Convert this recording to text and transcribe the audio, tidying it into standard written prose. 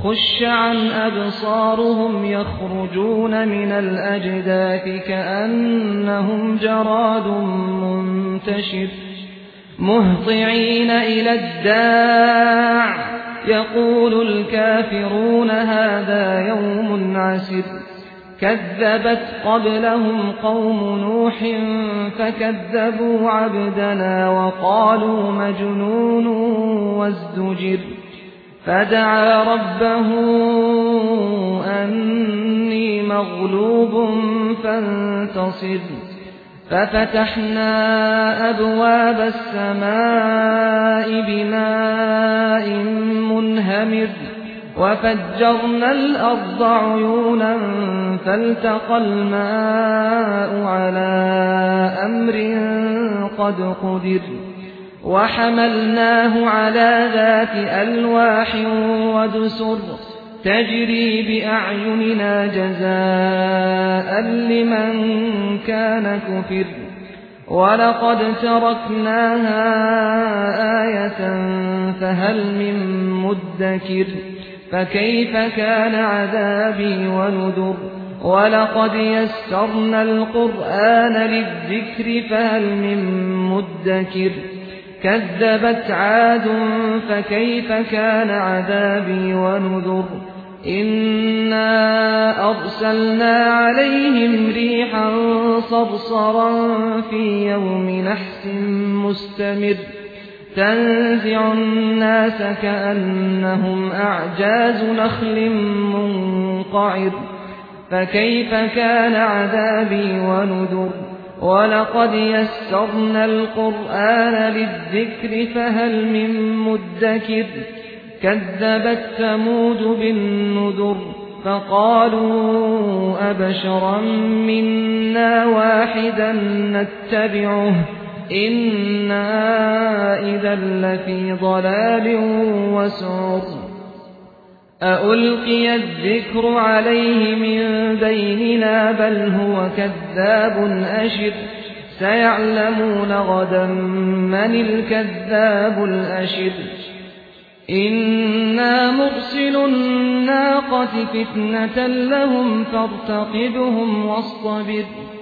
خش عن أبصارهم يخرجون من الأجداث كأنهم جراد منتشر مهطعين إلى الداع يقول الكافرون هذا يوم عسر كذبت قبلهم قوم نوح فكذبوا عبدنا وقالوا مجنون وازدجر فدعا ربه أني مغلوب فانتصر ففتحنا أبواب السماء بماء منهمر وفجرنا الأرض عيونا فالتقى الماء على أمر قد قدر وحملناه على ذات ألواح ودسر تجري بأعيننا جزاء لمن كان كفر ولقد تركناها آية فهل من مدكر فكيف كان عذابي ونذر ولقد يسرنا القرآن للذكر فهل من مدكر كذبت عاد فكيف كان عذابي ونذر إنا أرسلنا عليهم ريحا صرصرا في يوم نحس مستمر تنزع الناس كأنهم أعجاز نخل منقعر فكيف كان عذابي ونذر ولقد يسرنا القرآن للذكر فهل من مدكر كذبت ثمود بالنذر فقالوا أبشرا منا واحدا نتبعه إنا إذا لفي ضلال وسعر أألقي الذكر عليه من بيننا بل هو كذاب أشر سيعلمون غدا من الكذاب الأشر إنا مرسل الناقة فتنة لهم فارتقبهم واصطبر